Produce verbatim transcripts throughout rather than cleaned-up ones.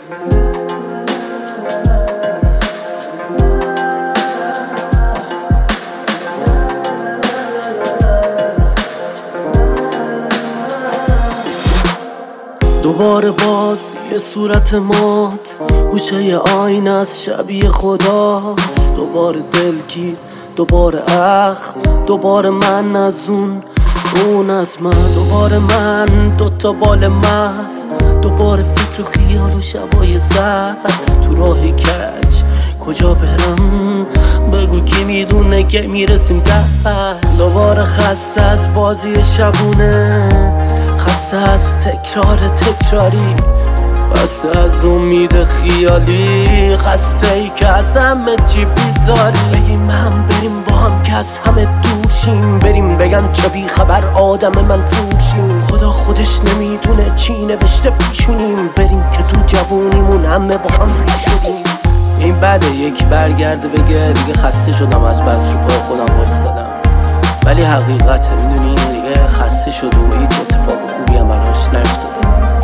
دوباره باز یه صورت مات گوشه آینه از شبیه خداست. دوباره دلگیر، دوباره اخم، دوباره من از اون اون از من. دوباره من دوتا بال محو، دوباره فکر و خیال و شبای زرد. تو راه کج کجا برم بگو کی میدونه که میرسیم در. دوباره خسته از بازی شبونه، خسته از تکرار تکراری، خسته از امید خیالی، خسته ای که از همه چی بیزاری. بگیم هم بریم با هم که از همه دور شیم، بریم بگن چه بی خبر آدم من فروشیم. خدا خودش نمیدونه چی نوشته پیشونیم، بریم که تو جوونیمون همه با هم ریش شدیم. این بده یکی برگرده بگه دیگه خسته شدم از بس رو پای خودم وایستادم، ولی حقیقته میدونی دیگه خسته شد و هیچ اتفاق خوبی هم براش نیفتاده.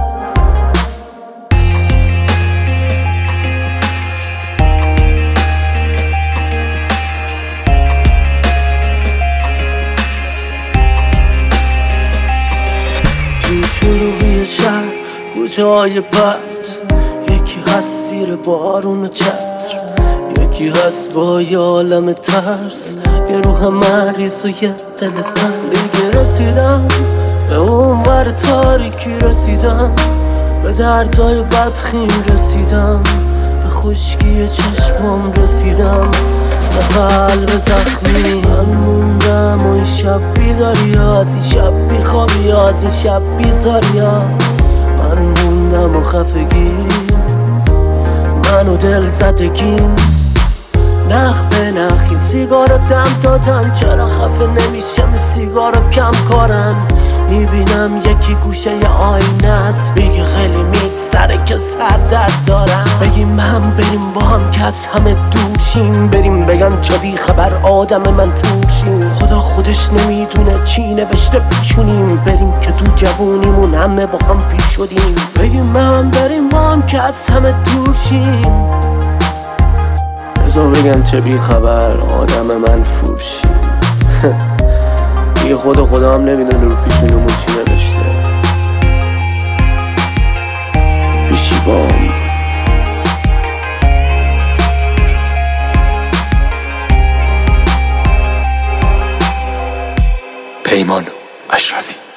تو شروعی شهر کوچه های بد، یکی هست زیر بارون چتر، یکی هست با یه عالم ترس، یه روح مریض و یه دل تنگ. دیگه رسیدم به اون بر تاریکی، رسیدم به دردای بدخیم، رسیدم به خشکی چشمام، رسیدم به قلب زخمی. من موندم و این شب بیداری ها، از این شب بیخوابی ها، از این شب بیزاری ها. من موندم و خفگی، من و دل زدگیم، نخ به نخ این سیگارو دم دادن. چرا خفه نمیشم این سیگارو کم کارن؟ میبینم یکی گوشه ی آینه است، میگه خیلی میگذره که سر درد دارم. بگیم هم بریم با هم که از همه دور شیم، بریم بگن چه بی خبر آدم من فروشیم. خدا خودش نمیدونه چی نوشته پیشونیم، بریم که تو جوونیمون همه با هم پیش شدیم. بگیم هم بریم با هم که از همه دور شیم، بزا بگن چه بی خبر آدم من فروشیم. دیگه خدا خدا هم نمیدونه رو پیشونمون چی نوشته. بیشی بام پیمان اشرفی.